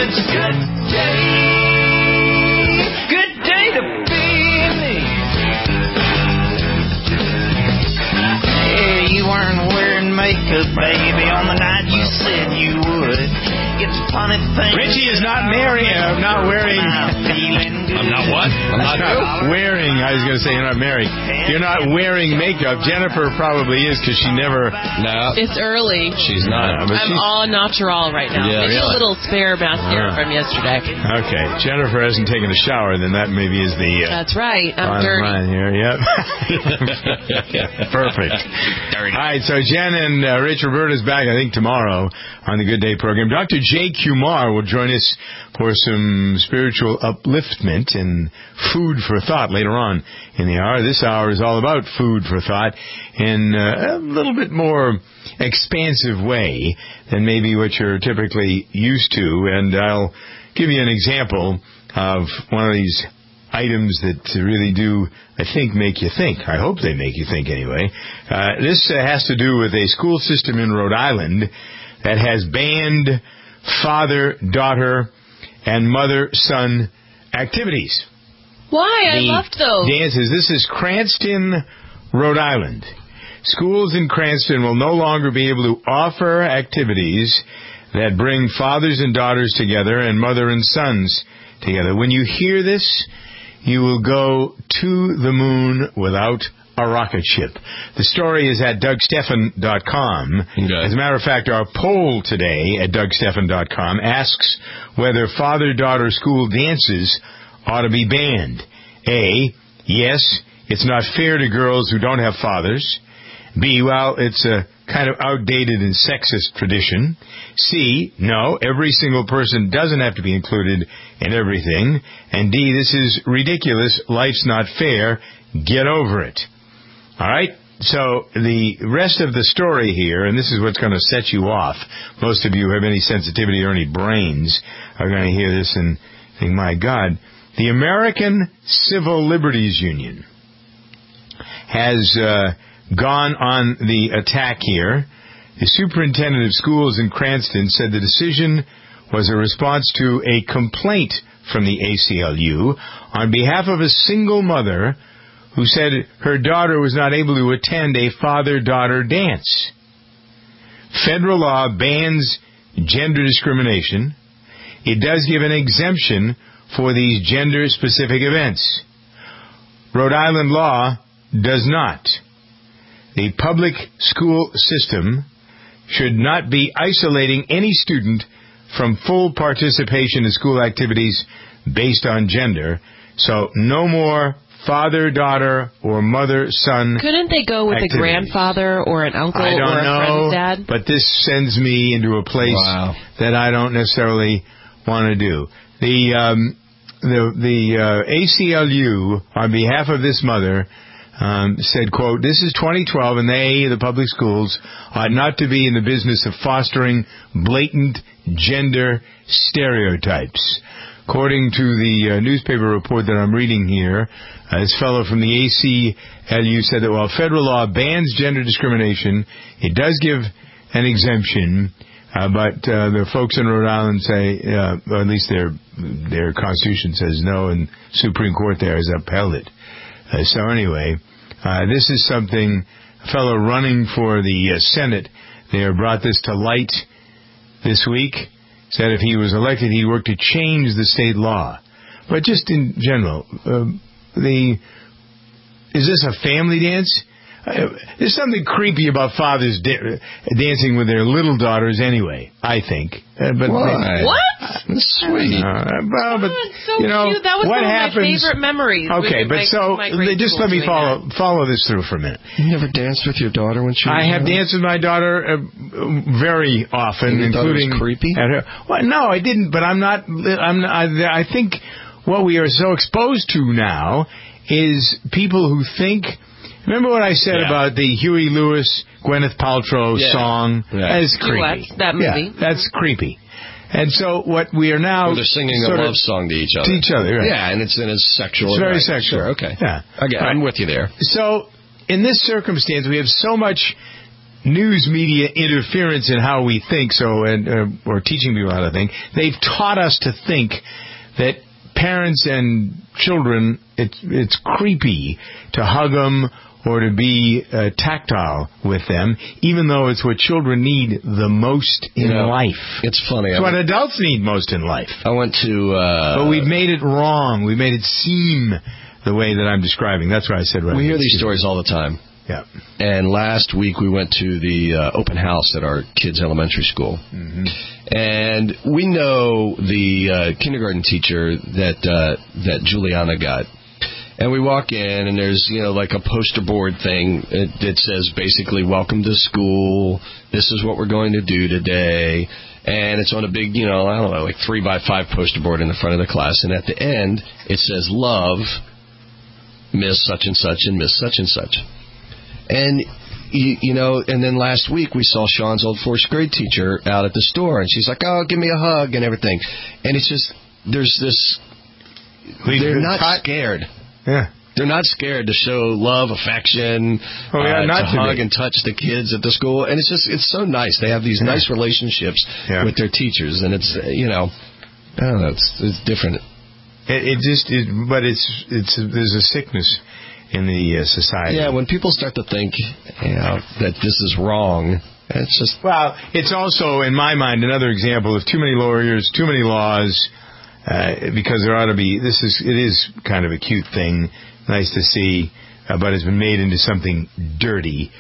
Good day to be me. Hey, you weren't wearing makeup, baby, on the night you said you would. It's a funny thing. Richie is not married. Not wearing. I'm not what? I'm not wearing. I was going to say you're not married. You're not wearing makeup. Jennifer probably is because she never. No. It's early. She's not. I'm all natural right now. Yeah, Maybe really. a little spare mascara from yesterday. Okay. Jennifer hasn't taken a shower, then that maybe is the. That's right. I'm dirty. Line here. Yep. Perfect. Dirty. All right. So Jen and Rich Roberta's back, I think, tomorrow on the Good Day program. Dr. Jay Kumar will join us for some spiritual upliftment and food for thought later on in the hour. This hour is all about food for thought in a little bit more expansive way than maybe what you're typically used to. And I'll give you an example of one of these items that really do, I think, make you think. I hope they make you think anyway. This has to do with a school system in Rhode Island that has banned father, daughter, and mother-son activities. Why? I loved those. Dances. This is Cranston, Rhode Island. Schools in Cranston will no longer be able to offer activities that bring fathers and daughters together and mother and sons together. When you hear this, you will go to the moon without a rocket ship. The story is at DougStephan.com. Okay. As a matter of fact, our poll today at DougStephan.com asks whether father-daughter school dances ought to be banned. A, yes, it's not fair to girls who don't have fathers. B, well, it's a kind of outdated and sexist tradition. C, no, every single person doesn't have to be included in everything. And D, this is ridiculous. Life's not fair. Get over it. All right? So the rest of the story here, and this is what's going to set you off. Most of you who have any sensitivity or any brains are going to hear this and think, my God. The American Civil Liberties Union has gone on the attack here. The superintendent of schools in Cranston said the decision was a response to a complaint from the ACLU on behalf of a single mother who said her daughter was not able to attend a father-daughter dance. Federal law bans gender discrimination. It does give an exemption for these gender-specific events. Rhode Island law does not. The public school system should not be isolating any student from full participation in school activities based on gender. So no more father-daughter or mother-son. Couldn't they go with activities. a grandfather or an uncle I don't or a know, friend's dad? but this sends me into a place that I don't necessarily want to do. The ACLU, on behalf of this mother, said, quote, this is 2012 and they, the public schools, ought not to be in the business of fostering blatant gender stereotypes. According to the newspaper report that I'm reading here, this fellow from the ACLU said that while federal law bans gender discrimination, it does give an exemption, but the folks in Rhode Island say, or at least their constitution says no, and Supreme Court there has upheld it. So anyway, this is something, a fellow running for the Senate there brought this to light this week, said if he was elected, he'd work to change the state law. But just in general, is this a family dance? There's something creepy about fathers dancing with their little daughters anyway, I think. But why? What? That's sweet. But so you know, cute. That was what one of happens, my favorite memories. Okay, but just let me follow this through for a minute. You never danced with your daughter when she was I have danced with my daughter very often, including it was creepy. At her. Well, no, I didn't. But I'm not. I think what we are so exposed to now is people who think. Remember what I said about the Huey Lewis, Gwyneth Paltrow song? Yeah. That is creepy. That movie. Yeah, that's creepy. And so what we are now... Well, they're singing a love song to each other. To each other, right. Yeah, and it's sexual. It's very sexual. Sure, okay. Yeah. Again, I'm with you there. So, in this circumstance, we have so much news media interference in how we think, or teaching people how to think. They've taught us to think that parents and children, it's creepy to hug them or to be tactile with them, even though it's what children need the most in life. It's funny. It's what adults need most in life. I went to... but we've made it wrong. We made it seem the way that I'm describing. That's what I said right. We hear these stories all the time. Yeah. And last week we went to the open house at our kids' elementary school. Mm-hmm. And we know the kindergarten teacher that Juliana got. And we walk in, and there's, like a poster board thing that says basically, welcome to school, this is what we're going to do today. And it's on a big, like 3x5 poster board in the front of the class. And at the end, it says, love, Miss such and such and Miss such and such. And, and then last week we saw Sean's old 4th grade teacher out at the store, and she's like, oh, give me a hug and everything. And it's just, there's this, they're not scared. Yeah. They're not scared to show love, affection, to hug and touch the kids at the school. And it's so nice. They have these nice relationships with their teachers, and it's, I don't know, it's different. But there's a sickness in the society. Yeah, when people start to think, that this is wrong, it's just... Well, it's also, in my mind, another example of too many lawyers, too many laws, because there ought to be... It is kind of a cute thing, nice to see, but it's been made into something dirty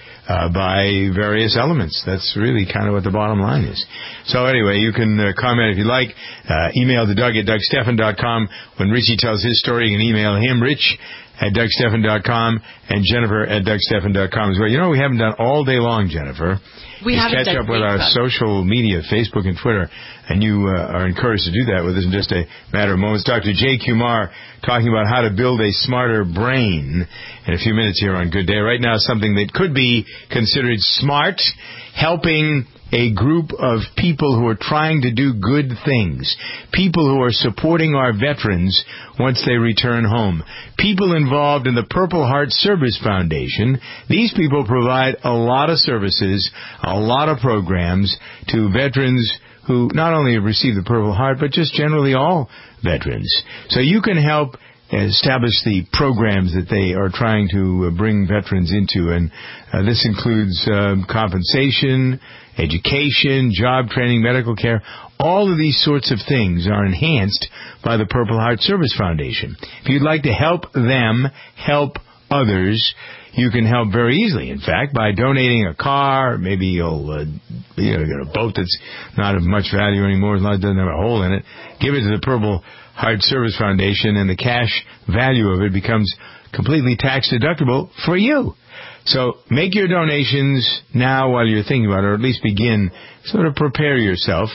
by various elements. That's really kind of what the bottom line is. So anyway, you can comment if you like. Email to Doug at DougStephan.com. When Richie tells his story, you can email him, Rich at DougStephan.com, and Jennifer at DougStephan.com as well. We haven't done all day long, Jennifer. We haven't catch up with our social media, Facebook and Twitter, and you are encouraged to do that with us in just a matter of moments. Dr. Jay Kumar talking about how to build a smarter brain in a few minutes here on Good Day. Right now, something that could be considered smart, helping a group of people who are trying to do good things, people who are supporting our veterans once they return home, people involved in the Purple Heart Service Foundation. These people provide a lot of services, a lot of programs to veterans who not only have received the Purple Heart, but just generally all veterans. So you can help establish the programs that they are trying to bring veterans into, and this includes compensation, education, job training, medical care. All of these sorts of things are enhanced by the Purple Heart Service Foundation. If you'd like to help them help others, you can help very easily, in fact, by donating a car. Maybe you'll get a boat that's not of much value anymore, doesn't have a hole in it. Give it to the Purple Heart Service Foundation, and the cash value of it becomes completely tax deductible for you. So make your donations now while you're thinking about it, or at least begin, sort of prepare yourself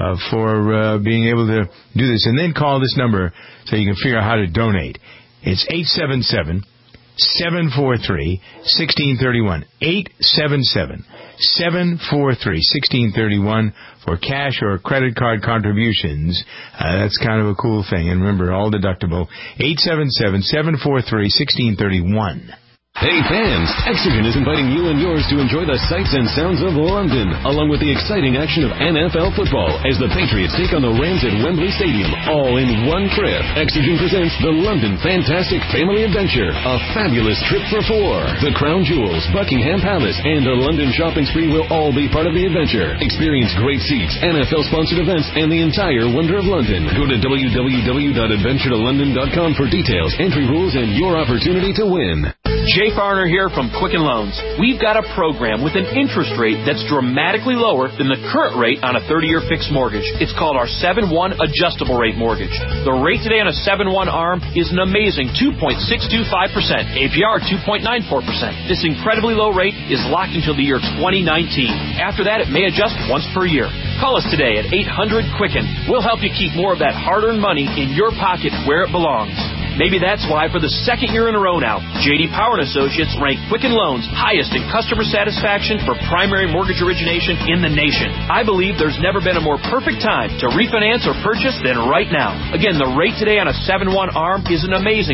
for being able to do this. And then call this number so you can figure out how to donate. It's 877-743-1631. 877-743-1631 for cash or credit card contributions. That's kind of a cool thing. And remember, all deductible. 877-743-1631. Hey fans, Exogen is inviting you and yours to enjoy the sights and sounds of London, along with the exciting action of NFL football as the Patriots take on the Rams at Wembley Stadium, all in one trip. Exogen presents the London Fantastic Family Adventure, a fabulous trip for four. The Crown Jewels, Buckingham Palace, and a London shopping spree will all be part of the adventure. Experience great seats, NFL-sponsored events, and the entire wonder of London. Go to www.adventuretolondon.com for details, entry rules, and your opportunity to win. Jay Farner here from Quicken Loans. We've got a program with an interest rate that's dramatically lower than the current rate on a 30-year fixed mortgage. It's called our 7-1 adjustable rate mortgage. The rate today on a 7-1 ARM is an amazing 2.625%, APR 2.94%. This incredibly low rate is locked until the year 2019. After that, it may adjust once per year. Call us today at 800-QUICKEN. We'll help you keep more of that hard-earned money in your pocket where it belongs. Maybe that's why for the second year in a row now, J.D. Power & Associates ranked Quicken Loans highest in customer satisfaction for primary mortgage origination in the nation. I believe there's never been a more perfect time to refinance or purchase than right now. Again, the rate today on a 7/1 ARM is an amazing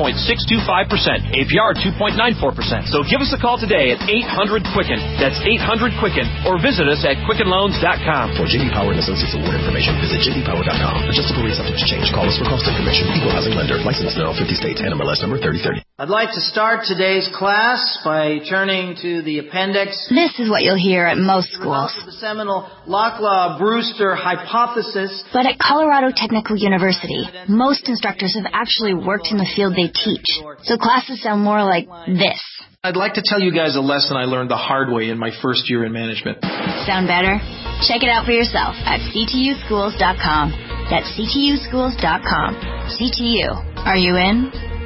2.625%, APR 2.94%. So give us a call today at 800-QUICKEN. That's 800-QUICKEN, or visit us at QuickenLoans.com. For J.D. Power & Associates award information, visit jdpower.com. Adjustable rate subject to change. Call us for cost information. Equal housing lender. Licensed in all 50 states. NMLS number 3030. I'd like to start today's class by turning to the appendix. This is what you'll hear at most schools. The seminal Locklear-Brewster hypothesis. But at Colorado Technical University, most instructors have actually worked in the field they teach. So classes sound more like this. I'd like to tell you guys a lesson I learned the hard way in my first year in management. Sound better? Check it out for yourself at ctuschools.com. That's ctuschools.com. CTU. Are you in?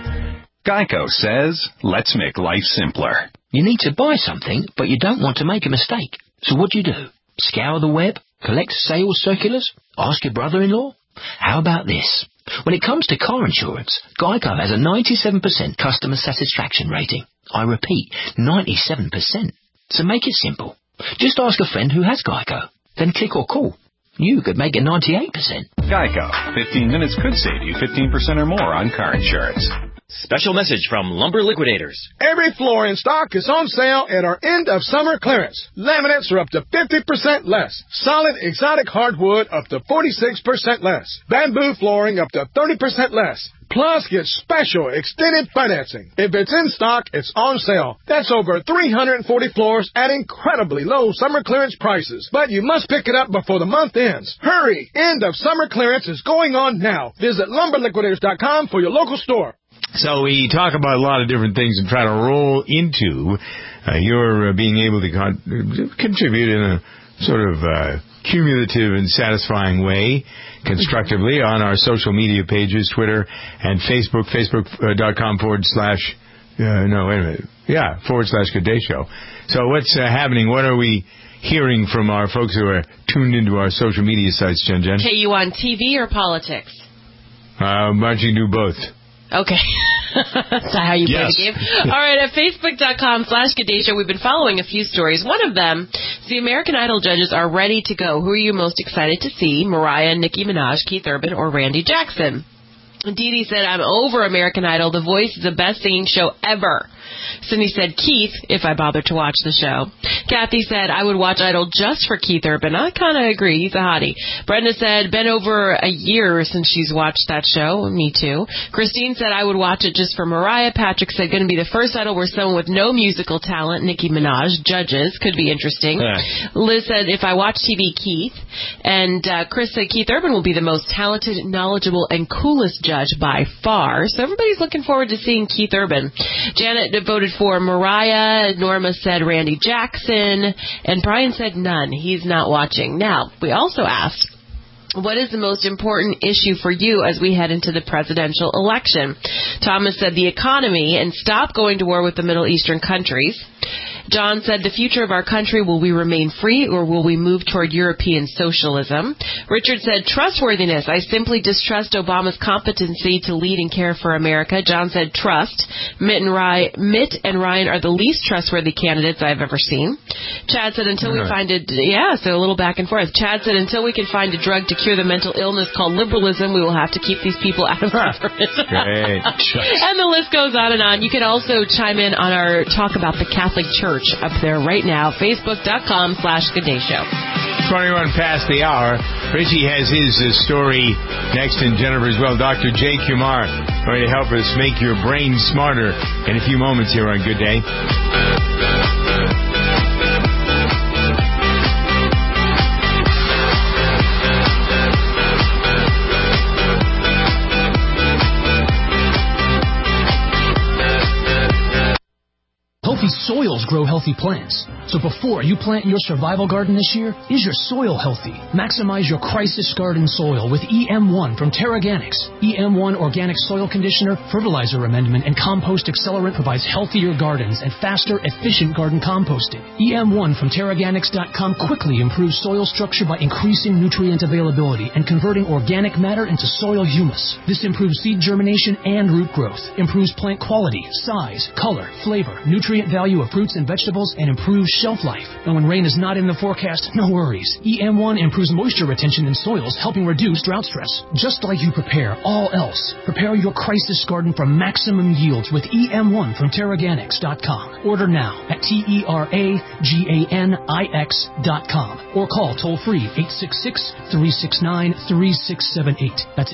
Geico says, let's make life simpler. You need to buy something, but you don't want to make a mistake. So what do? Scour the web? Collect sales circulars? Ask your brother-in-law? How about this? When it comes to car insurance, Geico has a 97% customer satisfaction rating. I repeat, 97%. So make it simple. Just ask a friend who has Geico. Then click or call. You could make it 98%. Geico. 15 minutes could save you 15% or more on car insurance. Special message from Lumber Liquidators. Every floor in stock is on sale at our end of summer clearance. Laminates are up to 50% less. Solid exotic hardwood up to 46% less. Bamboo flooring up to 30% less. Plus, get special extended financing. If it's in stock, it's on sale. That's over 340 floors at incredibly low summer clearance prices. But you must pick it up before the month ends. Hurry! End of summer clearance is going on now. Visit LumberLiquidators.com for your local store. So we talk about a lot of different things and try to roll into your being able to contribute in a sort of cumulative and satisfying way, constructively, on our social media pages, Twitter and Facebook, facebook.com / Good Day Show. So what's happening? What are we hearing from our folks who are tuned into our social media sites, Jen? KU on TV or politics? Why don't you do both? Okay. That's how you play the game. All right, at Facebook.com/Good Day Show, we've been following a few stories. One of them is the American Idol judges are ready to go. Who are you most excited to see? Mariah, Nicki Minaj, Keith Urban, or Randy Jackson? Dee Dee said, I'm over American Idol. The Voice is the best singing show ever. Cindy said, Keith, if I bother to watch the show. Kathy said, I would watch Idol just for Keith Urban. I kind of agree. He's a hottie. Brenda said, been over a year since she's watched that show. Me too. Christine said, I would watch it just for Mariah. Patrick said, going to be the first Idol where someone with no musical talent, Nicki Minaj, judges. Could be interesting. Liz said, if I watch TV, Keith. And Chris said, Keith Urban will be the most talented, knowledgeable, and coolest judge by far. So everybody's looking forward to seeing Keith Urban. Janet voted for Mariah. Norma said Randy Jackson. And Brian said none. He's not watching. Now, we also asked, what is the most important issue for you as we head into the presidential election? Thomas said the economy and stop going to war with the Middle Eastern countries. John said the future of our country, will we remain free or will we move toward European socialism? Richard said trustworthiness. I simply distrust Obama's competency to lead and care for America. John said trust. Mitt and Ryan are the least trustworthy candidates I've ever seen. Chad said until we find so a little back and forth. Chad said until we can find a drug to cure the mental illness called liberalism, we will have to keep these people out of government. Great. And the list goes on and on. You can also chime in on our Talk About the Catholic Church up there right now, facebook.com/Good Day Show. 21 past the hour. Richie has his story next, and Jennifer as well. Dr. Jay Kumar going to help us make your brain smarter in a few moments here on Good Day. Healthy soils grow healthy plants. So before you plant your survival garden this year, is your soil healthy? Maximize your crisis garden soil with EM1 from Terraganics. EM1 Organic Soil Conditioner, Fertilizer Amendment, and Compost Accelerant provides healthier gardens and faster, efficient garden composting. EM1 from Terraganics.com quickly improves soil structure by increasing nutrient availability and converting organic matter into soil humus. This improves seed germination and root growth, improves plant quality, size, color, flavor, nutrient value of fruits and vegetables, and improves shelf life. And when rain is not in the forecast, no worries. EM1 improves moisture retention in soils, helping reduce drought stress. Just like you prepare all else, prepare your crisis garden for maximum yields with EM1 from Terraganics.com. Order now at TerraGanix.com or call toll-free 866-369-3678. That's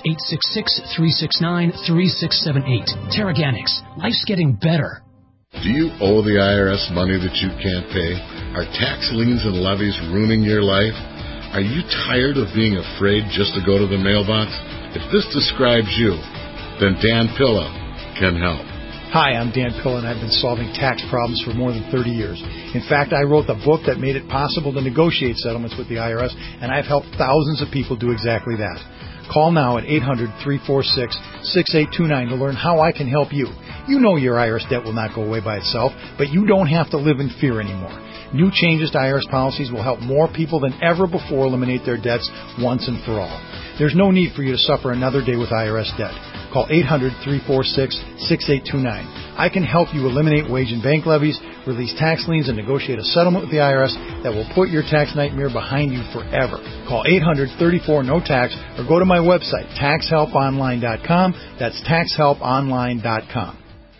866-369-3678. Terraganics. Life's getting better. Do you owe the IRS money that you can't pay? Are tax liens and levies ruining your life? Are you tired of being afraid just to go to the mailbox? If this describes you, then Dan Pilla can help. Hi, I'm Dan Pilla, and I've been solving tax problems for more than 30 years. In fact, I wrote the book that made it possible to negotiate settlements with the IRS, and I've helped thousands of people do exactly that. Call now at 800-346-6829 to learn how I can help you. You know your IRS debt will not go away by itself, but you don't have to live in fear anymore. New changes to IRS policies will help more people than ever before eliminate their debts once and for all. There's no need for you to suffer another day with IRS debt. Call 800-346-6829. I can help you eliminate wage and bank levies, release tax liens, and negotiate a settlement with the IRS that will put your tax nightmare behind you forever. Call 800-34-NO-TAX or go to my website, taxhelponline.com. That's taxhelponline.com.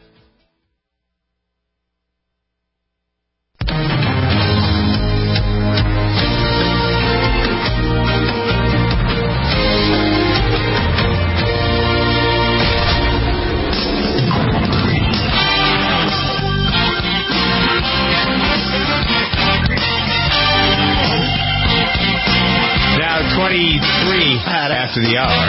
After the hour.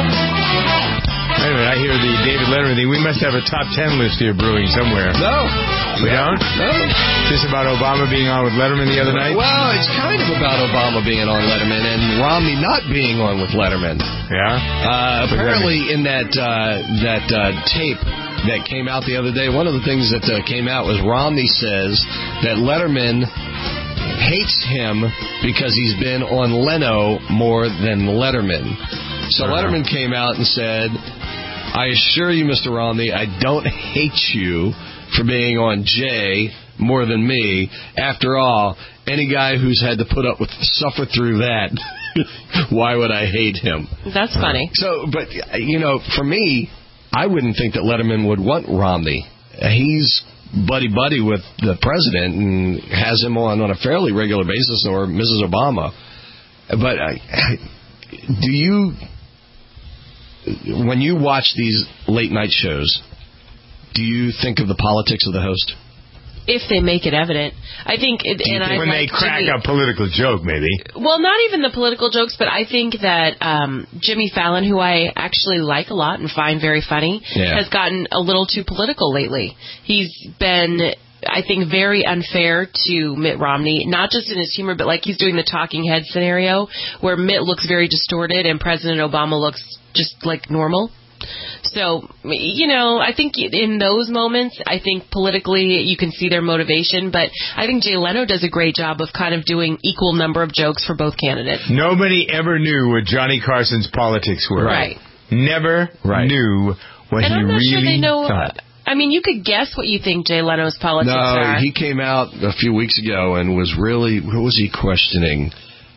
Wait a minute, I hear the David Letterman thing. We must have a top 10 list here brewing somewhere. No. We don't? No. Just about Obama being on with Letterman the other night? Well, it's kind of about Obama being on Letterman and Romney not being on with Letterman. Yeah? Apparently in that tape that came out the other day, one of the things that came out was Romney says that Letterman hates him because he's been on Leno more than Letterman. So Letterman came out and said, I assure you, Mr. Romney, I don't hate you for being on Jay more than me. After all, any guy who's had to suffer through that, why would I hate him? That's funny. So, but, for me, I wouldn't think that Letterman would want Romney. He's buddy-buddy with the president and has him on a fairly regular basis, or Mrs. Obama. But do you, when you watch these late-night shows, do you think of the politics of the host? If they make it evident. I think... when they crack a political joke, maybe. Well, not even the political jokes, but I think that Jimmy Fallon, who I actually like a lot and find very funny, has gotten a little too political lately. He's been, I think, very unfair to Mitt Romney, not just in his humor, but like he's doing the talking head scenario, where Mitt looks very distorted and President Obama looks just like normal. So, I think in those moments, I think politically you can see their motivation, but I think Jay Leno does a great job of kind of doing equal number of jokes for both candidates. Nobody ever knew what Johnny Carson's politics were. Right. Never knew what and he I'm not really sure they know, thought. I mean, you could guess what you think Jay Leno's politics are. No, he came out a few weeks ago and was really, what was he questioning?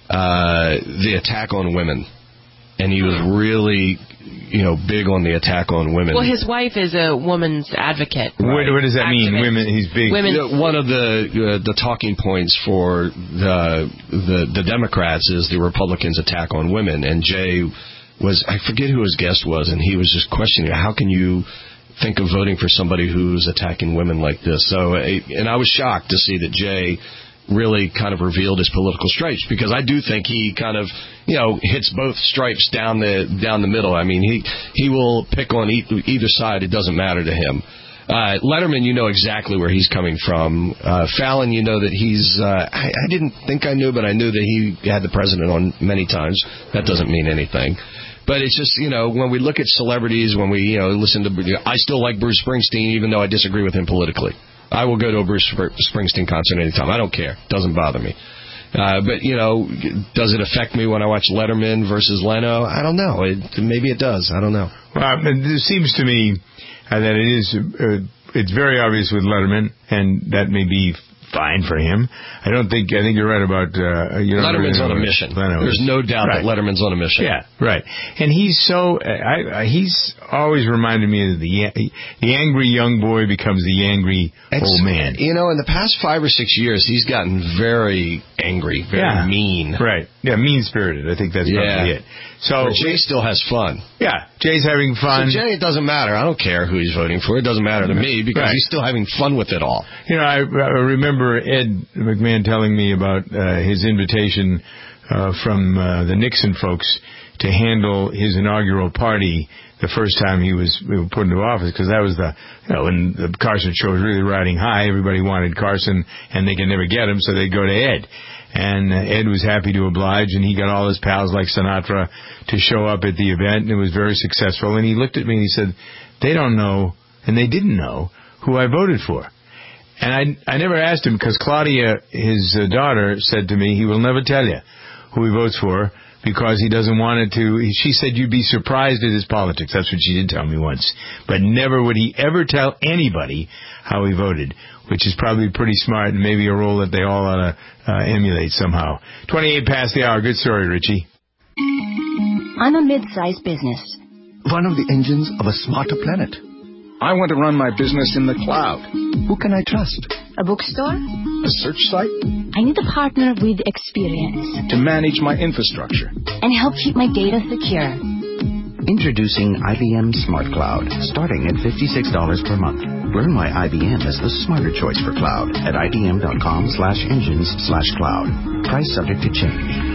The attack on women. And he was really, big on the attack on women. Well, his wife is a woman's advocate. Right. What does that mean? Women? He's big. One of the talking points for the Democrats is the Republicans' attack on women. And Jay was, I forget who his guest was, and he was just questioning, how can you think of voting for somebody who's attacking women like this? So, and I was shocked to see that Jay really kind of revealed his political stripes, because I do think he kind of, hits both stripes down the middle. I mean, he will pick on either side. It doesn't matter to him. Letterman, you know exactly where he's coming from. Fallon, you know that he's... I didn't think I knew, but I knew that he had the president on many times. That doesn't mean anything. But it's just, when we look at celebrities, when we, listen to... I still like Bruce Springsteen, even though I disagree with him politically. I will go to a Bruce Springsteen concert anytime. I don't care. Doesn't bother me. But, does it affect me when I watch Letterman versus Leno? I don't know. Maybe it does. I don't know. Well, it seems to me that it's very obvious with Letterman, and that may be fine for him. I think you're right about... Letterman's on a mission. There's no doubt that Letterman's on a mission. Yeah, right. And he's so... he's always reminded me of the angry young boy becomes the angry old man. In the past 5 or 6 years, he's gotten very angry, very mean. Right. Yeah, mean-spirited. I think that's probably it. So Jay still has fun. Yeah, Jay's having fun. So Jay, it doesn't matter. I don't care who he's voting for. It doesn't matter to me because he's still having fun with it all. I remember Ed McMahon telling me about his invitation from the Nixon folks to handle his inaugural party the first time he was put into office, because that was when the Carson show was really riding high. Everybody wanted Carson, and they could never get him, so they'd go to Ed. And Ed was happy to oblige, and he got all his pals like Sinatra to show up at the event, and it was very successful. And he looked at me and he said, they don't know, and they didn't know, who I voted for. And I never asked him, because Claudia, his daughter, said to me, he will never tell you who he votes for, because he doesn't want it to... She said you'd be surprised at his politics. That's what she did tell me once. But never would he ever tell anybody how he voted, which is probably pretty smart and maybe a role that they all ought to emulate somehow. 28 past the hour. Good story, Richie. I'm a mid-sized business. One of the engines of a smarter planet. I want to run my business in the cloud. Who can I trust? A bookstore? A search site? I need a partner with experience. To manage my infrastructure. And help keep my data secure. Introducing IBM Smart Cloud, starting at $56 per month. Learn why IBM is the smarter choice for cloud at ibm.com/engines/cloud. Price subject to change.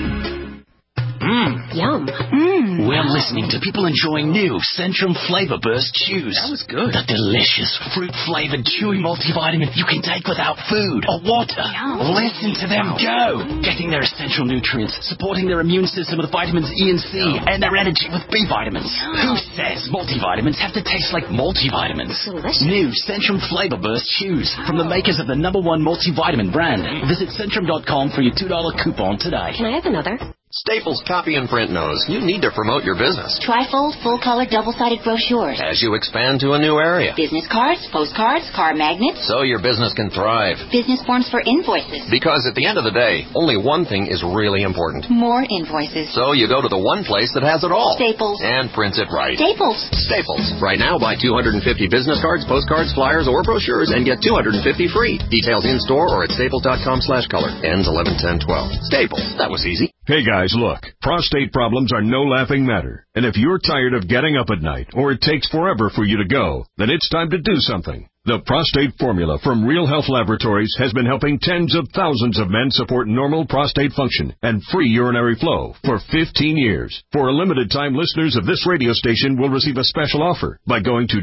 Yum. We're listening to people enjoying new Centrum Flavor Burst Chews. That was good. The delicious fruit-flavored chewy multivitamin you can take without food or water. Yum. Listen to them go. Getting their essential nutrients, supporting their immune system with vitamins E and C, and their energy with B vitamins. Who says multivitamins have to taste like multivitamins? Delicious. New Centrum Flavor Burst Chews from the makers of the #1 multivitamin brand. Visit Centrum.com for your $2 coupon today. Can I have another? Staples Copy and Print knows you need to promote your business. Trifold, full-color, double-sided brochures. As you expand to a new area. Business cards, postcards, car magnets. So your business can thrive. Business forms for invoices. Because at the end of the day, only one thing is really important. More invoices. So you go to the one place that has it all. Staples. And prints it right. Staples. Staples. Right now, buy 250 business cards, postcards, flyers, or brochures and get 250 free. Details in-store or at staples.com/color. Ends 11/10/12. Staples. That was easy. Hey guys, look, prostate problems are no laughing matter. And if you're tired of getting up at night, or it takes forever for you to go, then it's time to do something. The Prostate Formula from Real Health Laboratories has been helping tens of thousands of men support normal prostate function and free urinary flow for 15 years. For a limited time, listeners of this radio station will receive a special offer by going to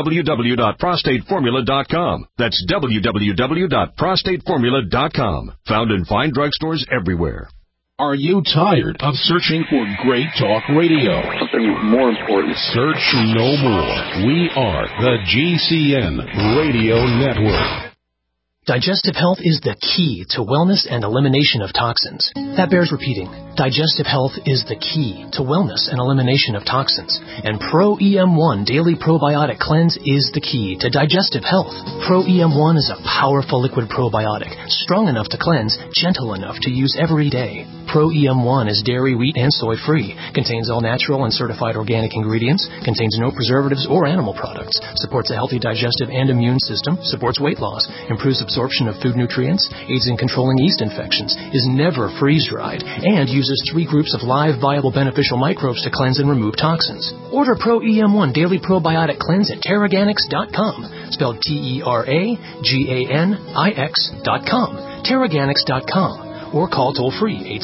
www.prostateformula.com. That's www.prostateformula.com. Found in fine drugstores everywhere. Are you tired of searching for great talk radio? Something more important. Search no more. We are the GCN Radio Network. Digestive health is the key to wellness and elimination of toxins. That bears repeating. Digestive health is the key to wellness and elimination of toxins. And Pro EM1 Daily Probiotic Cleanse is the key to digestive health. Pro EM1 is a powerful liquid probiotic, strong enough to cleanse, gentle enough to use every day. Pro EM1 is dairy, wheat, and soy-free, contains all natural and certified organic ingredients, contains no preservatives or animal products, supports a healthy digestive and immune system, supports weight loss, improves absorption of food nutrients, aids in controlling yeast infections, is never freeze-dried, and uses 3 groups of live, viable, beneficial microbes to cleanse and remove toxins. Order Pro EM1 Daily Probiotic Cleanse at Terraganix.com, spelled TerraGanix.com, Terraganix.com, or call toll-free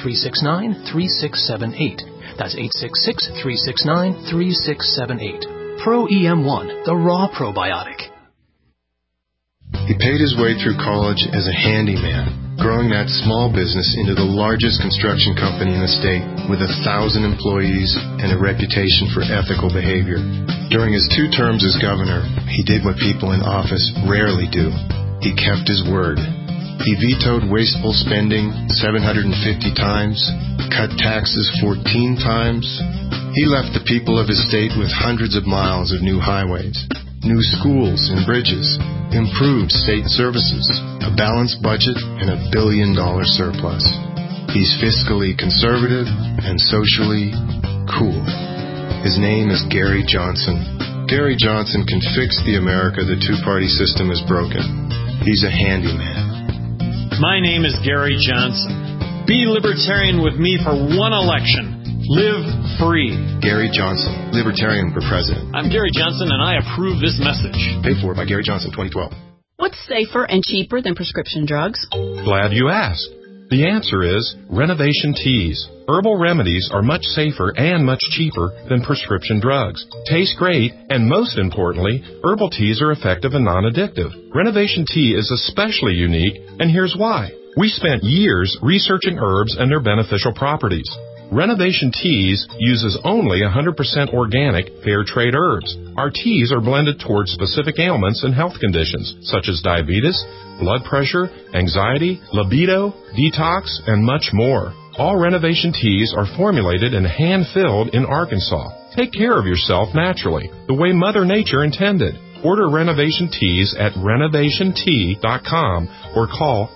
866-369-3678. That's 866-369-3678. Pro EM1, the raw probiotic. He paid his way through college as a handyman, growing that small business into the largest construction company in the state with 1,000 employees and a reputation for ethical behavior. During his 2 terms as governor, he did what people in office rarely do. He kept his word. He vetoed wasteful spending 750 times, cut taxes 14 times. He left the people of his state with hundreds of miles of new highways, new schools and bridges, improved state services, a balanced budget, and $1 billion surplus. He's fiscally conservative and socially cool. His name is Gary Johnson. Gary Johnson can fix the America the two-party system has broken. He's a handyman. My name is Gary Johnson. Be libertarian with me for one election. Live free. Gary Johnson, Libertarian for President. I'm Gary Johnson, and I approve this message. Paid for by Gary Johnson, 2012. What's safer and cheaper than prescription drugs? Glad you asked. The answer is Renovation Teas. Herbal remedies are much safer and much cheaper than prescription drugs. Taste great, and most importantly, herbal teas are effective and non-addictive. Renovation Tea is especially unique, and here's why. We spent years researching herbs and their beneficial properties. Renovation Teas uses only 100% organic, fair trade herbs. Our teas are blended towards specific ailments and health conditions, such as diabetes, blood pressure, anxiety, libido, detox, and much more. All Renovation Teas are formulated and hand-filled in Arkansas. Take care of yourself naturally, the way Mother Nature intended. Order Renovation Teas at renovationtea.com or call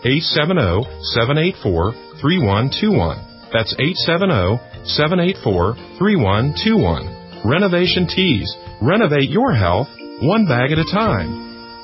870-784-3121. That's 870-784-3121. Renovation Teas. Renovate your health, one bag at a time.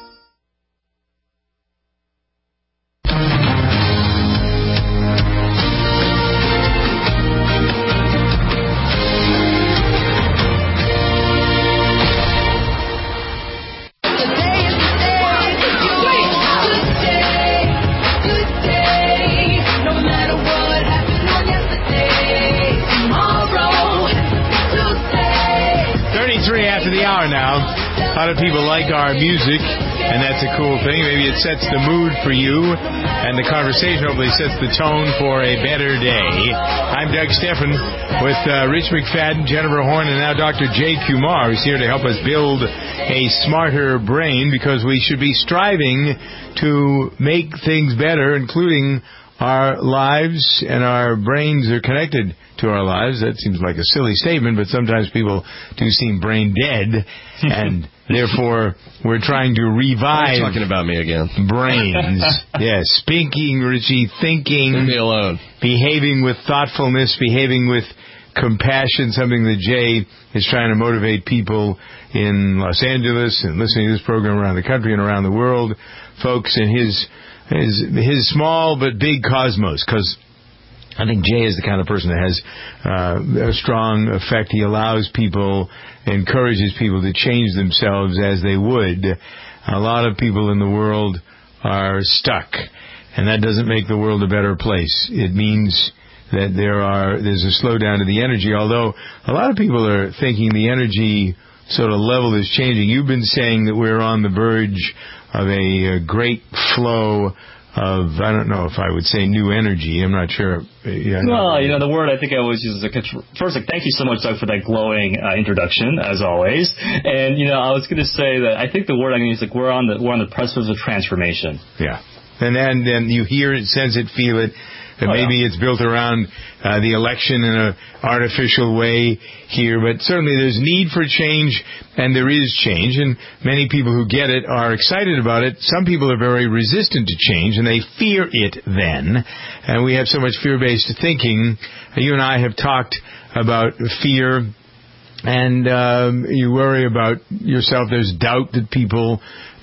Now, a lot of people like our music, and that's a cool thing. Maybe it sets the mood for you, and the conversation hopefully sets the tone for a better day. I'm Doug Steffen with Rich McFadden, Jennifer Horn, and now Dr. Jay Kumar, who's here to help us build a smarter brain, because we should be striving to make things better, including our lives, and our brains are connected to our lives. That seems like a silly statement, but sometimes people do seem brain dead, and therefore we're trying to revive. You're talking about me again. Brains. Yes, speaking, Richie, thinking. Leave me alone. Behaving with thoughtfulness, behaving with compassion, something that Jay is trying to motivate people in Los Angeles and listening to this program around the country and around the world, folks, in his small but big cosmos, because I think Jay is the kind of person that has a strong effect. He allows people, encourages people to change themselves as they would. A lot of people in the world are stuck, and that doesn't make the world a better place. It means that there's a slowdown to the energy, although a lot of people are thinking the energy sort of level is changing. You've been saying that we're on the verge of a great flow of, I don't know if I would say new energy. I'm not sure. Well, the word I think I always use is first, thank you so much, Doug, for that glowing introduction, as always. And, I was going to say that I think the word I'm going to use, we're on the precipice of transformation. Yeah. And then you hear it, sense it, feel it. And maybe it's built around the election in an artificial way here, but certainly there's need for change, and there is change, and many people who get it are excited about it. Some people are very resistant to change, and they fear it then, and we have so much fear-based thinking. You and I have talked about fear, and you worry about yourself. There's doubt that people,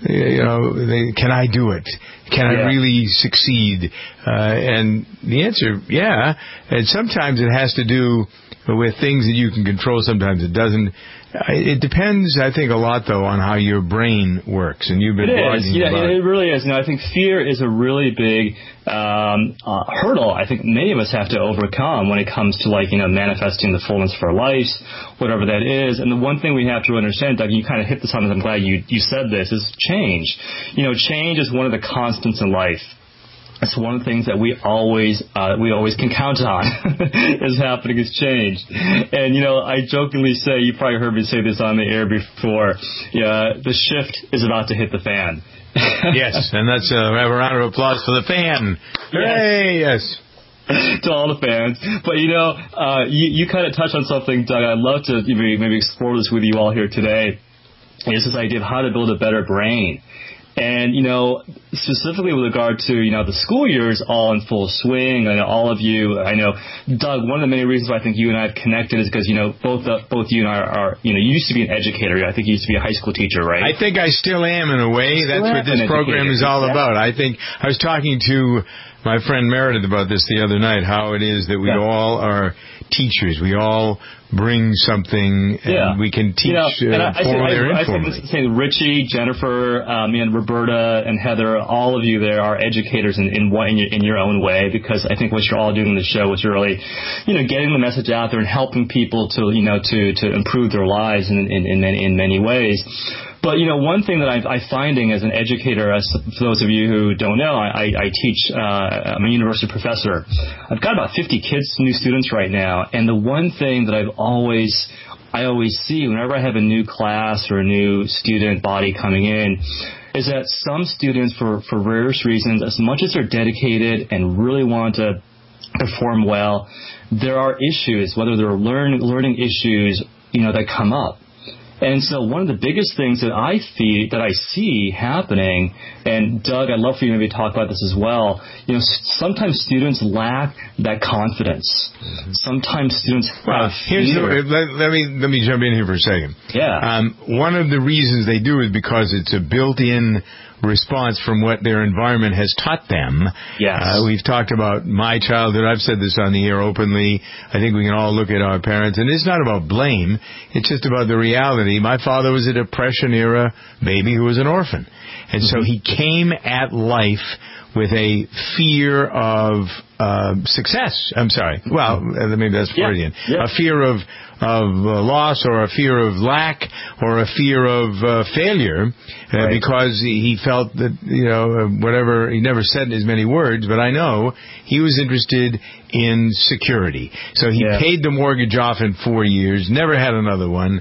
can I do it? Can I really succeed? And the answer, yeah. And sometimes it has to do with things that you can control, sometimes it doesn't. It depends, I think, a lot, though, on how your brain works. And you've been blogging about it really is. I think fear is a really big hurdle I think many of us have to overcome when it comes to, manifesting the fullness of our lives, whatever that is. And the one thing we have to understand, Doug, you kind of hit this on, and I'm glad you said this, is change. Change is one of the constants in life. It's one of the things that we always can count on is happening is change. And, I jokingly say, you probably heard me say this on the air before, the shift is about to hit the fan. Yes, and let's have a round of applause for the fan. Hooray, yes. To all the fans. But, you kind of touched on something, Doug. I'd love to maybe explore this with you all here today. It's this idea of how to build a better brain. And, specifically with regard to, the school year is all in full swing. I know all of you, Doug, one of the many reasons why I think you and I have connected is because, both you and I are, you used to be an educator. I think you used to be a high school teacher, right? I think I still am in a way. That's what this program is all about. I think I was talking to my friend Meredith about this the other night, how it is that we all are teachers. We all bring something, and we can teach formally or informally. I say Richie, Jennifer, and Roberta, and Heather, all of you there are educators in your own way, because I think what you're all doing in the show is really, getting the message out there and helping people to improve their lives in many ways. But, one thing that I'm finding as an educator, for those of you who don't know, I teach, I'm a university professor. I've got about 50 new students right now, and the one thing that I always see whenever I have a new class or a new student body coming in is that some students, for various reasons, as much as they're dedicated and really want to perform well, there are issues, whether they're learning issues, that come up. And so one of the biggest things that I see happening, and Doug, I'd love for you to maybe talk about this as well, sometimes students lack that confidence. Mm-hmm. Sometimes students have fear. Let me jump in here for a second. Yeah. One of the reasons they do is because it's a built-in response from what their environment has taught them. Yes. We've talked about my childhood. I've said this on the air openly. I think we can all look at our parents, and it's not about blame. It's just about the reality. My father was a Depression-era baby who was an orphan. And so he came at life with a fear of success. I'm sorry. Well, maybe that's Freudian. Yeah. A fear of loss, or a fear of lack, or a fear of failure, because he felt that, whatever, he never said in as many words, but I know he was interested in security. So he paid the mortgage off in 4 years, never had another one,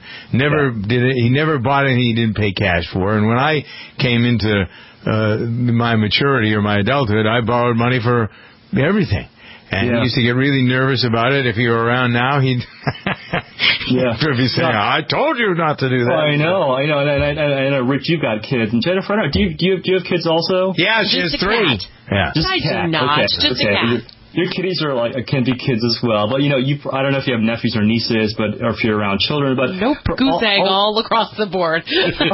he never bought anything he didn't pay cash for. And when I came into my maturity or my adulthood, I borrowed money for everything. And he used to get really nervous about it. If you were around now, he'd be saying, I told you not to do that. I know. And I know, Rich, you've got kids. And Jennifer, do you have kids also? Yeah, she has 3. Yeah. Just I do not. Okay. Just a cat. Your kiddies can be kids as well, but I don't know if you have nephews or nieces, or if you're around children, but nope, goose egg all across the board.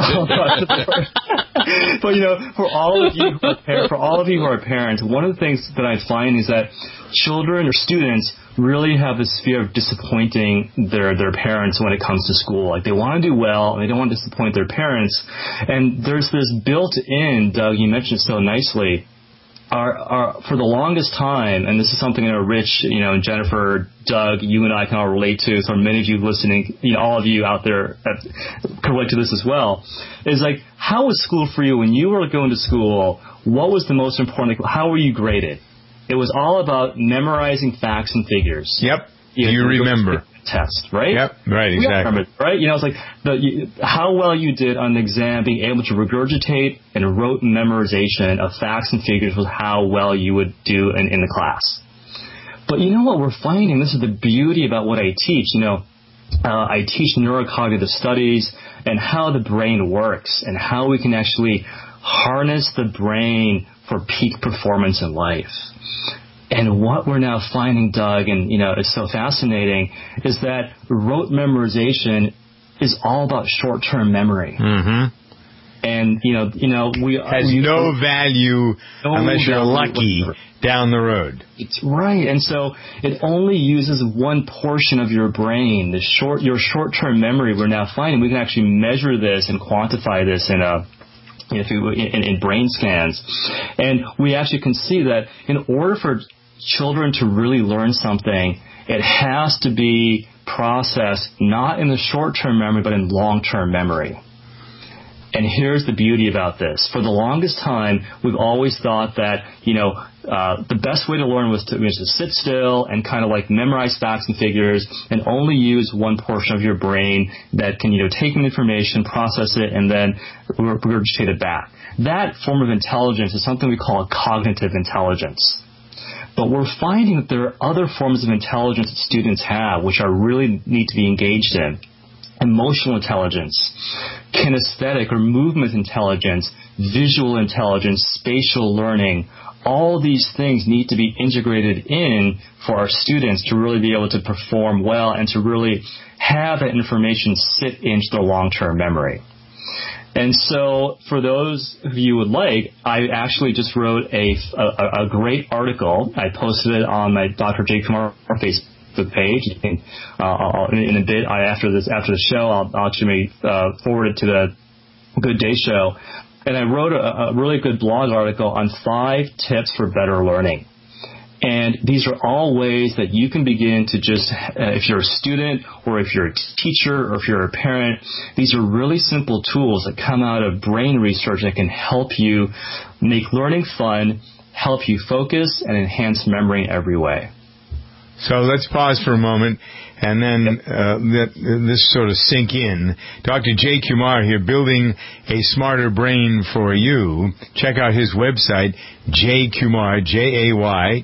But for all of you who are parents, one of the things that I find is that children or students really have this fear of disappointing their parents when it comes to school. Like, they want to do well, and they don't want to disappoint their parents. And there's this built-in, Doug, you mentioned it so nicely, for the longest time, and this is something that Rich, Jennifer, Doug, you and I can all relate to, so many of you listening, all of you out there can relate to this as well, is like, how was school for you when you were going to school? What was the most important? How were you graded? It was all about memorizing facts and figures. Yep. You remember. Test, right? Yep, right, exactly. Right? It's like how well you did on the exam, being able to regurgitate and rote memorization of facts and figures was how well you would do in the class. But you know what we're finding? This is the beauty about what I teach. I teach neurocognitive studies and how the brain works and how we can actually harness the brain for peak performance in life. And what we're now finding, Doug, and it's so fascinating, is that rote memorization is all about short-term memory. Mm-hmm. And we has no value unless you're lucky down the road. It's right. And so it only uses one portion of your brain, your short-term memory. We're now finding we can actually measure this and quantify this in brain scans. And we actually can see that in order for children to really learn something, it has to be processed not in the short-term memory, but in long-term memory. And here's the beauty about this. For the longest time, we've always thought that, the best way to learn was to sit still and kind of like memorize facts and figures and only use one portion of your brain that can, take in information, process it, and then regurgitate it back. That form of intelligence is something we call cognitive intelligence. But we're finding that there are other forms of intelligence that students have which are really need to be engaged in. Emotional intelligence, kinesthetic or movement intelligence, visual intelligence, spatial learning. All these things need to be integrated in for our students to really be able to perform well and to really have that information sit into their long-term memory. And so for those of you who would like, I actually just wrote a great article. I posted it on my Dr. Jay Kumar Facebook page. In a bit after the show, I'll actually forward it to the Good Day Show. And I wrote a really good blog article on 5 tips for better learning. And these are all ways that you can begin to just, if you're a student or if you're a teacher or if you're a parent, these are really simple tools that come out of brain research that can help you make learning fun, help you focus, and enhance memory in every way. So let's pause for a moment and then let this sort of sink in. Dr. Jay Kumar here, building a smarter brain for you. Check out his website, Jay Kumar, Jaykumar.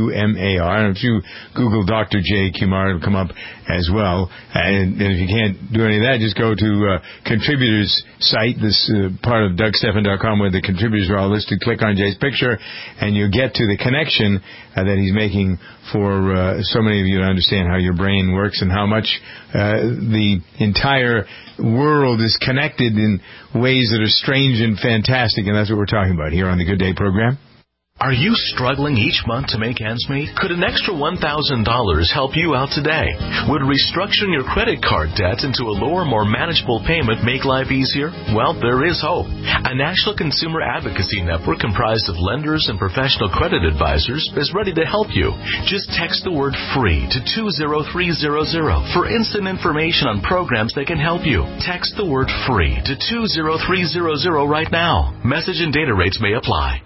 And if you Google Dr. Jay Kumar, it'll come up as well. And if you can't do any of that, just go to contributors site, this part of DougStephan.com where the contributors are all listed. Click on Jay's picture, and you'll get to the connection that he's making for so many of you to understand how your brain works and how much the entire world is connected in ways that are strange and fantastic, and that's what we're talking about here on the Good Day program. Are you struggling each month to make ends meet? Could an extra $1,000 help you out today? Would restructuring your credit card debt into a lower, more manageable payment make life easier? Well, there is hope. A national consumer advocacy network comprised of lenders and professional credit advisors is ready to help you. Just text the word FREE to 20300 for instant information on programs that can help you. Text the word FREE to 20300 right now. Message and data rates may apply.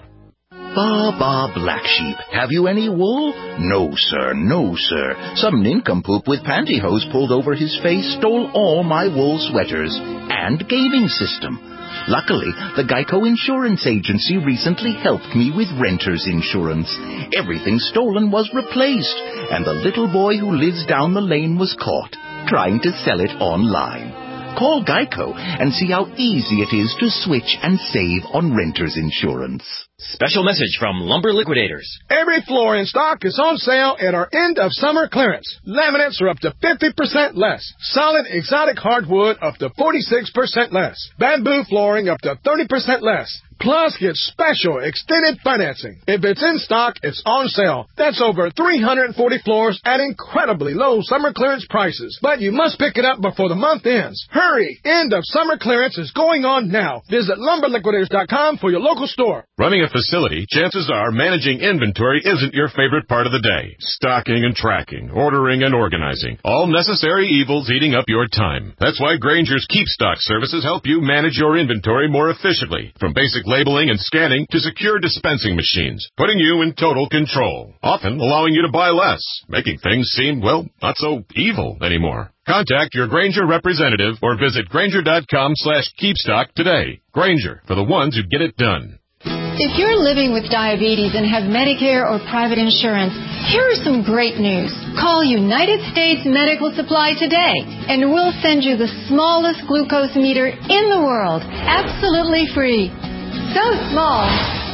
Ba, black sheep. Have you any wool? No, sir, no, sir. Some nincompoop with pantyhose pulled over his face stole all my wool sweaters and gaming system. Luckily, the Geico Insurance Agency recently helped me with renter's insurance. Everything stolen was replaced, and the little boy who lives down the lane was caught trying to sell it online. Call Geico and see how easy it is to switch and save on renter's insurance. Special message from Lumber Liquidators. Every floor in stock is on sale at our end of summer clearance. Laminates are up to 50% less. Solid exotic hardwood up to 46% less. Bamboo flooring up to 30% less. Plus, get special extended financing. If it's in stock, it's on sale. That's over 340 floors at incredibly low summer clearance prices. But you must pick it up before the month ends. Hurry! End of summer clearance is going on now. Visit LumberLiquidators.com for your local store. Running a facility, chances are managing inventory isn't your favorite part of the day. Stocking and tracking, ordering and organizing. All necessary evils eating up your time. That's why Grainger's Keep Stock services help you manage your inventory more efficiently. From basic labeling and scanning to secure dispensing machines, putting you in total control, often allowing you to buy less, making things seem, well, not so evil anymore. Contact your Grainger representative or visit Grainger.com/keepstock today. Grainger, for the ones who get it done. If you're living with diabetes and have Medicare or private insurance, here is some great news. Call United States Medical Supply today, and we'll send you the smallest glucose meter in the world, absolutely free. So small,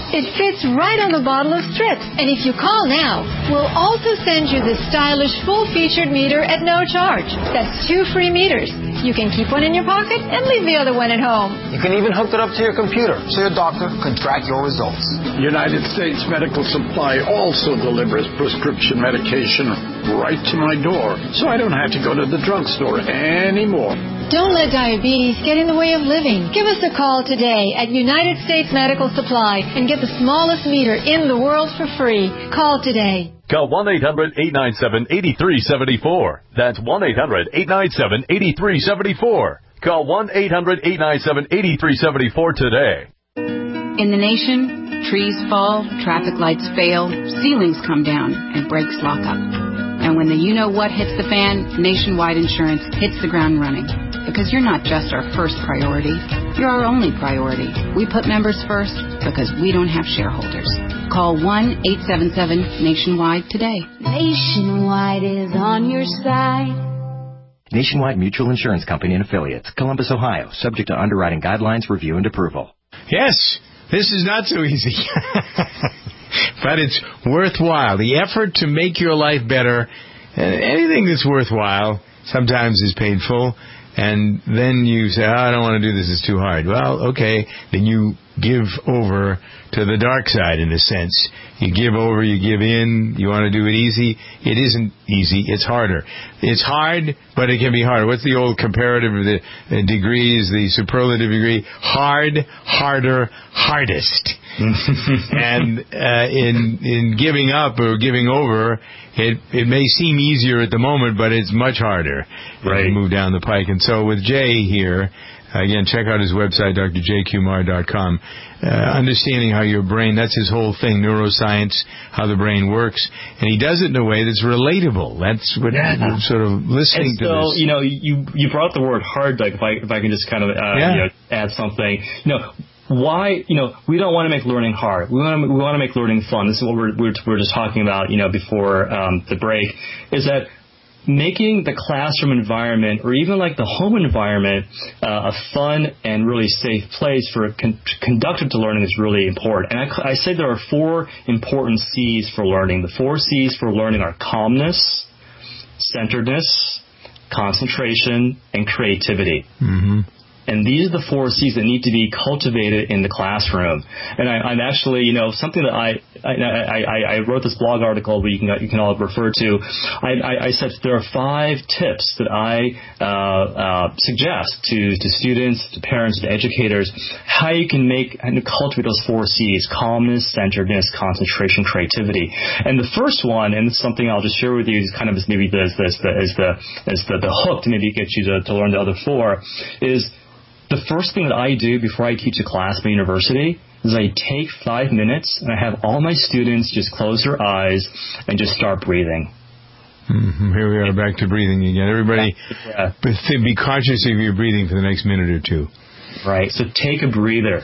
It fits right on the bottle of strips. And if you call now, we'll also send you this stylish full-featured meter at no charge. That's 2 free meters. You can keep one in your pocket and leave the other one at home. You can even hook it up to your computer so your doctor can track your results. United States Medical Supply also delivers prescription medication right to my door, so I don't have to go to the drugstore anymore. Don't let diabetes get in the way of living. Give us a call today at United States Medical Supply and get the smallest meter in the world for free. Call today. Call 1-800-897-8374. That's 1-800-897-8374. Call 1-800-897-8374 today. In the nation, trees fall, traffic lights fail, ceilings come down, and brakes lock up. And when the you-know-what hits the fan, Nationwide Insurance hits the ground running. Because you're not just our first priority, you're our only priority. We put members first because we don't have shareholders. Call 1-877-NATIONWIDE today. Nationwide is on your side. Nationwide Mutual Insurance Company and Affiliates, Columbus, Ohio, subject to underwriting guidelines, review, and approval. Yes, this is not so easy. But it's worthwhile. The effort to make your life better, anything that's worthwhile, sometimes is painful. And then you say, I don't want to do this, it's too hard. Well, okay, then you give over to the dark side in a sense. You give over, you give in, you want to do it easy. It isn't easy, it's harder. It's hard, but it can be harder. What's the old comparative of the degrees, the superlative degree? Hard, harder, hardest. And in giving up or giving over, it may seem easier at the moment, but it's much harder as you move down the pike. And so with Jay here, again, check out his website, drjkumar.com. Understanding how your brain, that's his whole thing, neuroscience, how the brain works. And he does it in a way that's relatable. That's what sort of listening to this. You know, you brought the word hard, like if I can just kind of add something. Why, we don't want to make learning hard. We want to make learning fun. This is what we're just talking about, before the break, is that making the classroom environment or even like the home environment a fun and really safe place for conducive to learning is really important. And I say there are 4 important C's for learning. The 4 C's for learning are calmness, centeredness, concentration, and creativity. Mm-hmm. And these are the 4 C's that need to be cultivated in the classroom. And I'm actually, something that I wrote this blog article where you can all refer to. I said there are 5 tips that I suggest to students, to parents, to educators, how you can make and cultivate those 4 C's: calmness, centeredness, concentration, creativity. And the first one, and it's something I'll just share with you, is kind of maybe the hook to maybe get you to learn the other 4 is. The first thing that I do before I teach a class at my university is I take 5 minutes and I have all my students just close their eyes and just start breathing. Mm-hmm. Here we are back to breathing again. Everybody be conscious of your breathing for the next minute or 2. Right. So take a breather.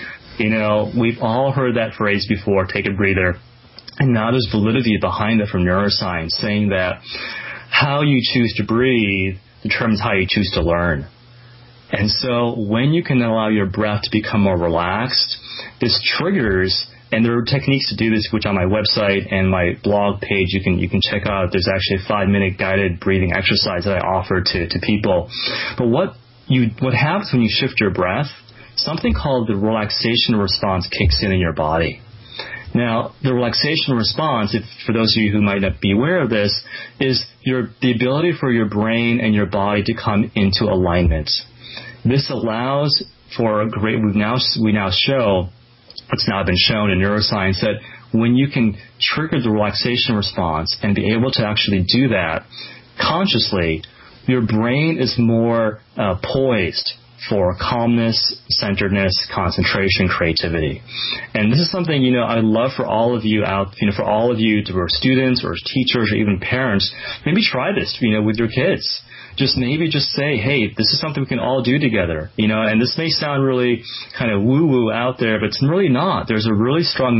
We've all heard that phrase before, take a breather. And now there's validity behind it from neuroscience saying that how you choose to breathe determines how you choose to learn. And so when you can allow your breath to become more relaxed, this triggers, and there are techniques to do this, which on my website and my blog page you can check out. There's actually a 5-minute guided breathing exercise that I offer to people. But what happens when you shift your breath? Something called the relaxation response kicks in your body. Now, the relaxation response, for those of you who might not be aware of this, is the ability for your brain and your body to come into alignment. This allows for we now show, it's now been shown in neuroscience, that when you can trigger the relaxation response and be able to actually do that consciously, your brain is more poised for calmness, centeredness, concentration, creativity. And this is something, I'd love for all of you for all of you who are students or teachers or even parents, maybe try this, with your kids. Just say, hey, this is something we can all do together, and this may sound really kind of woo-woo out there, but it's really not. There's a really strong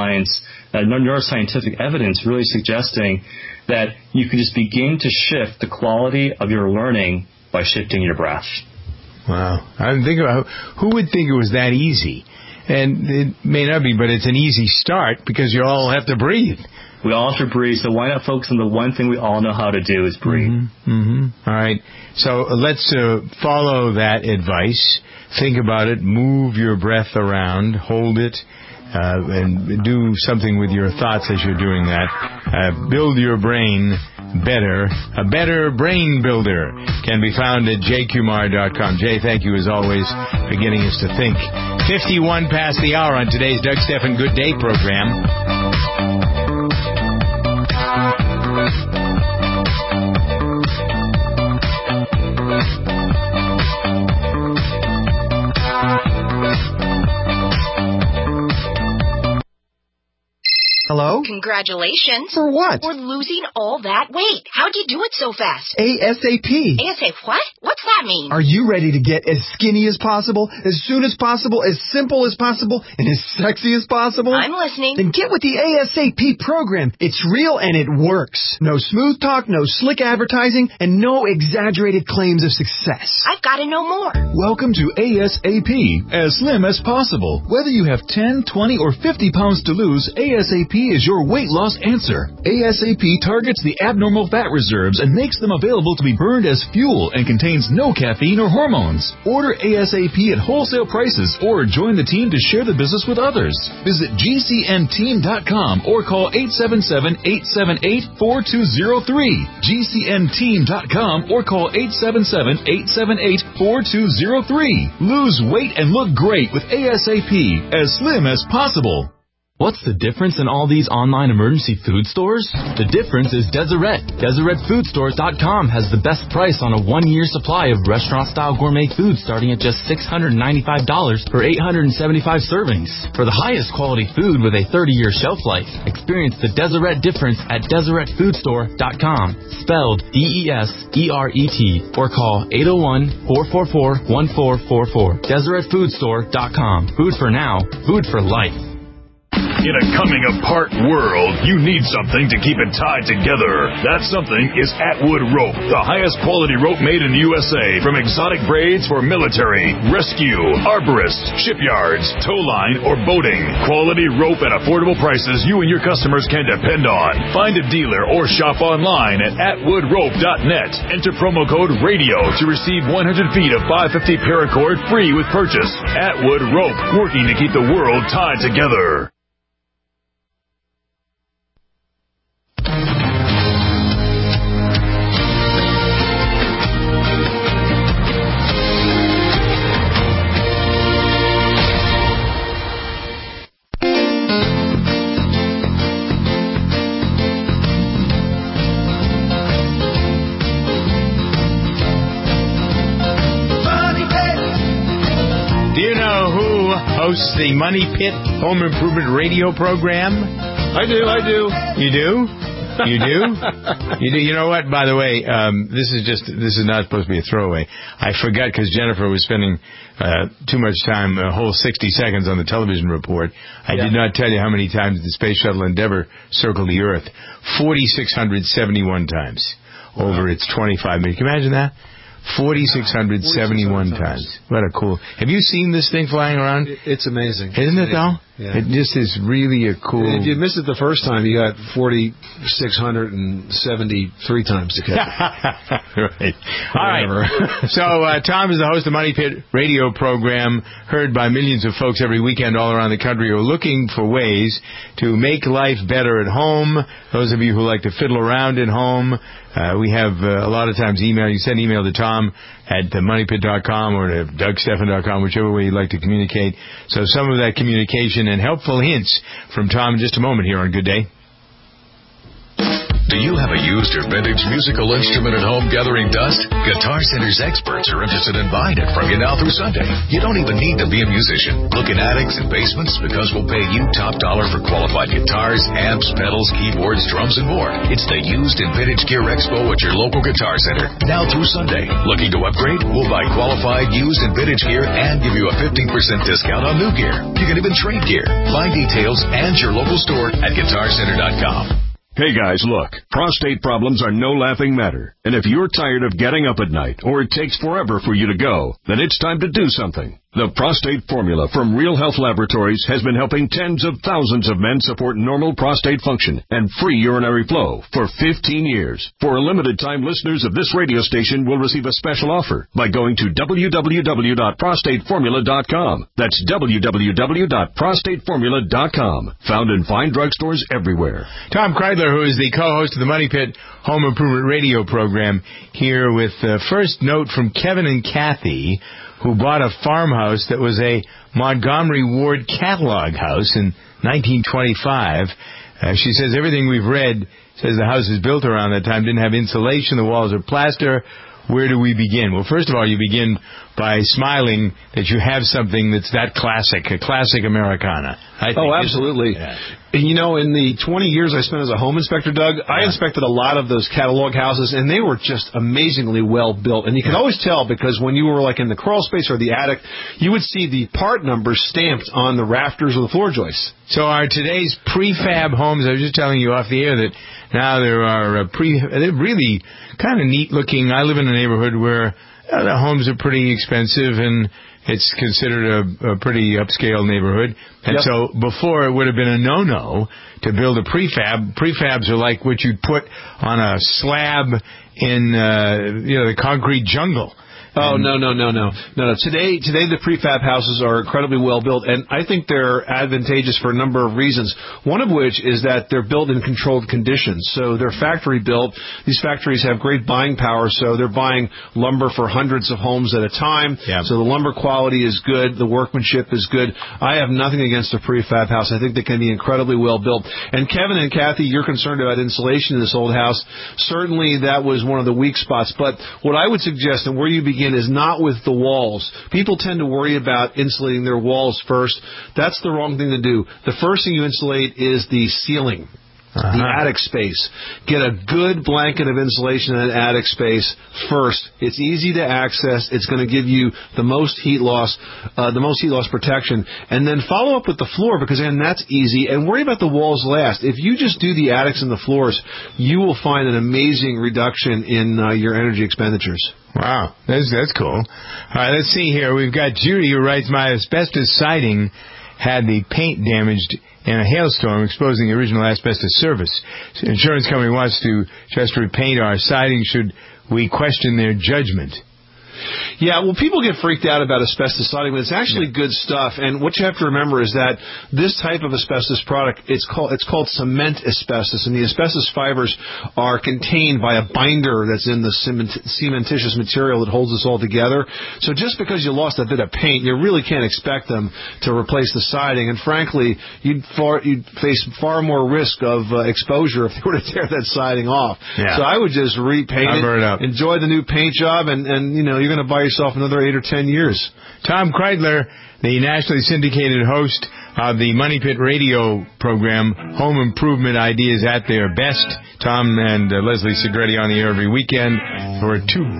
neuroscientific evidence really suggesting that you can just begin to shift the quality of your learning by shifting your breath. Wow. I didn't think about who would think it was that easy. And it may not be, but it's an easy start because you all have to breathe. We all have to breathe, so why not focus on the one thing we all know how to do is breathe. All right. So let's follow that advice. Think about it. Move your breath around. Hold it. And do something with your thoughts as you're doing that. Build your brain better. A better brain builder can be found at jkumar.com. Jay, thank you as always for getting us to think. 51 past the hour on today's Doug Stephan Good Day program. Hello? Congratulations. For what? For losing all that weight. How'd you do it so fast? ASAP. ASAP what? What's that mean? Are you ready to get as skinny as possible, as soon as possible, as simple as possible, and as sexy as possible? I'm listening. Then get with the ASAP program. It's real and it works. No smooth talk, no slick advertising, and no exaggerated claims of success. I've got to know more. Welcome to ASAP, as slim as possible. Whether you have 10, 20, or 50 pounds to lose, ASAP is your weight loss answer. ASAP targets the abnormal fat reserves and makes them available to be burned as fuel and contains no caffeine or hormones. Order ASAP at wholesale prices or join the team to share the business with others. Visit GCNteam.com or call 877-878-4203. GCNteam.com or call 877-878-4203. Lose weight and look great with ASAP, as slim as possible. What's the difference in all these online emergency food stores? The difference is Deseret. DeseretFoodStores.com has the best price on a 1-year supply of restaurant-style gourmet food starting at just $695 for 875 servings. For the highest quality food with a 30-year shelf life, experience the Deseret difference at DeseretFoodStore.com, spelled DESERET, or call 801-444-1444. DeseretFoodStore.com. Food for now, food for life. In a coming-apart world, you need something to keep it tied together. That something is Atwood Rope, the highest quality rope made in the USA. From exotic braids for military, rescue, arborists, shipyards, tow line, or boating. Quality rope at affordable prices you and your customers can depend on. Find a dealer or shop online at atwoodrope.net. Enter promo code RADIO to receive 100 feet of 550 paracord free with purchase. Atwood Rope, working to keep the world tied together. Hosts the Money Pit Home Improvement Radio program? I do. You do? You do? You do? You know what? By the way, this is not supposed to be a throwaway. I forgot because Jennifer was spending too much time, a whole 60 seconds on the television report. I did not tell you how many times the Space Shuttle Endeavour circled the Earth. 4,671 times over its 25 minutes. Can you imagine that? 4,671 times. What a cool... Have you seen this thing flying around? It's amazing. Isn't it, though? Yeah. It just is really a cool... And if you missed it the first time, you got 4,673 times to catch it. Right. All right. So, Tom is the host of the Money Pit radio program, heard by millions of folks every weekend all around the country who are looking for ways to make life better at home. Those of you who like to fiddle around at home, we have a lot of times email. You send email to Tom at moneypit.com or to DougStephan.com, whichever way you'd like to communicate. So some of that communication and helpful hints from Tom in just a moment here on Good Day. Do you have a used or vintage musical instrument at home gathering dust? Guitar Center's experts are interested in buying it from you now through Sunday. You don't even need to be a musician. Look in attics and basements because we'll pay you top dollar for qualified guitars, amps, pedals, keyboards, drums, and more. It's the Used and Vintage Gear Expo at your local Guitar Center. Now through Sunday. Looking to upgrade? We'll buy qualified used and vintage gear and give you a 15% discount on new gear. You can even trade gear. Find details and your local store at GuitarCenter.com. Hey guys, look, prostate problems are no laughing matter. And if you're tired of getting up at night, or it takes forever for you to go, then it's time to do something. The prostate formula from Real Health Laboratories has been helping tens of thousands of men support normal prostate function and free urinary flow for 15 years. For a limited time, listeners of this radio station will receive a special offer by going to www.prostateformula.com. That's www.prostateformula.com. Found in fine drugstores everywhere. Tom Kreidler, who is the co-host of the Money Pit Home Improvement Radio program, here with the first note from Kevin and Kathy, who bought a farmhouse that was a Montgomery Ward catalog house in 1925. She says everything we've read says the house is built around that time, didn't have insulation, the walls are plaster. Where do we begin? Well, first of all, you begin by smiling that you have something that's that classic, a classic Americana. I think. Oh, absolutely. Yeah. And, you know, in the 20 years I spent as a home inspector, Doug, I inspected a lot of those catalog houses, and they were just amazingly well built. And you could always tell because when you were, like, in the crawl space or the attic, you would see the part numbers stamped on the rafters or the floor joists. So are today's prefab homes, I was just telling you off the air that now there are they're really kind of neat-looking. I live in a neighborhood where the homes are pretty expensive, and it's considered a pretty upscale neighborhood. And so before it would have been a no-no to build a prefab. Prefabs are like what you'd put on a slab in the concrete jungle. Oh, no. Today the prefab houses are incredibly well built, and I think they're advantageous for a number of reasons. One of which is that they're built in controlled conditions. So they're factory built. These factories have great buying power, so they're buying lumber for hundreds of homes at a time. Yeah. So the lumber quality is good. The workmanship is good. I have nothing against a prefab house. I think they can be incredibly well built. And Kevin and Kathy, you're concerned about insulation in this old house. Certainly that was one of the weak spots. But what I would suggest, and where you begin, is not with the walls. People tend to worry about insulating their walls first. That's the wrong thing to do. The first thing you insulate is the ceiling. The attic space. Get a good blanket of insulation in that attic space first. It's easy to access. It's going to give you the most heat loss protection. And then follow up with the floor, because then that's easy. And worry about the walls last. If you just do the attics and the floors, you will find an amazing reduction in your energy expenditures. Wow, that's cool. All right, let's see here. We've got Judy who writes, my asbestos siding had the paint damaged in a hailstorm, exposing the original asbestos surface. The insurance company wants to just repaint our siding. Should we question their judgment? Yeah, well, people get freaked out about asbestos siding, but it's actually good stuff. And what you have to remember is that this type of asbestos product, it's called cement asbestos, and the asbestos fibers are contained by a binder that's in the cementitious material that holds this all together. So just because you lost a bit of paint, you really can't expect them to replace the siding. And frankly, you'd face far more risk of exposure if they were to tear that siding off. Yeah. So I would just repaint it, enjoy the new paint job, and you're going to buy yourself another 8 or 10 years. Tom Kreidler, the nationally syndicated host of the Money Pit radio program, Home Improvement Ideas at their best. Tom and Leslie Segretti on the air every weekend for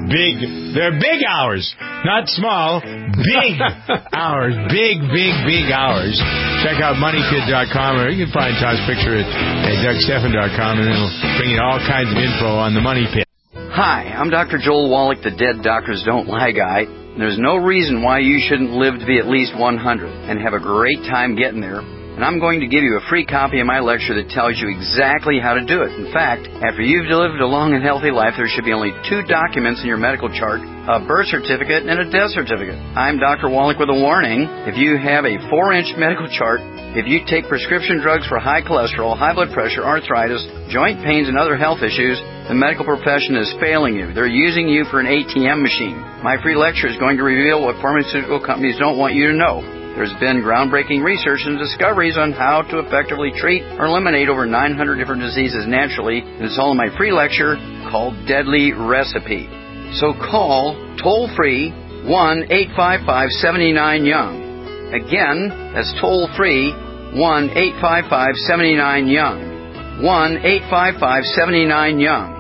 they're big hours, not small, big hours, big hours. Check out moneypit.com, or you can find Tom's picture at DougStephan.com, and it'll bring you all kinds of info on the Money Pit. Hi, I'm Dr. Joel Wallach, the Dead Doctors Don't Lie guy. There's no reason why you shouldn't live to be at least 100 and have a great time getting there. And I'm going to give you a free copy of my lecture that tells you exactly how to do it. In fact, after you've lived a long and healthy life, there should be only 2 documents in your medical chart, a birth certificate and a death certificate. I'm Dr. Wallach with a warning. If you have a 4-inch medical chart, if you take prescription drugs for high cholesterol, high blood pressure, arthritis, joint pains, and other health issues, the medical profession is failing you. They're using you for an ATM machine. My free lecture is going to reveal what pharmaceutical companies don't want you to know. There's been groundbreaking research and discoveries on how to effectively treat or eliminate over 900 different diseases naturally, and it's all in my free lecture called Deadly Recipe. So call toll-free 1-855-79-YOUNG. Again, that's toll-free 1-855-79-YOUNG. 1-855-79-YOUNG.